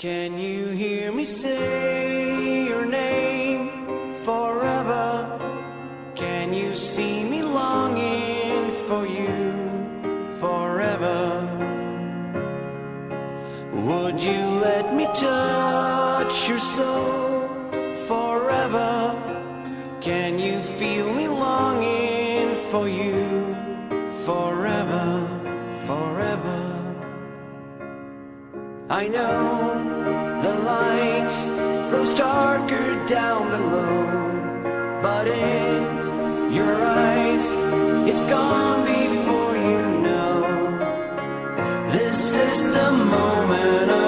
Can you hear me say your name forever? Can you see me longing for you forever? Would you let me touch your soul forever? Can you feel me longing for you forever, forever? I know the light grows darker down below, but in your eyes it's gone before you know. This is the moment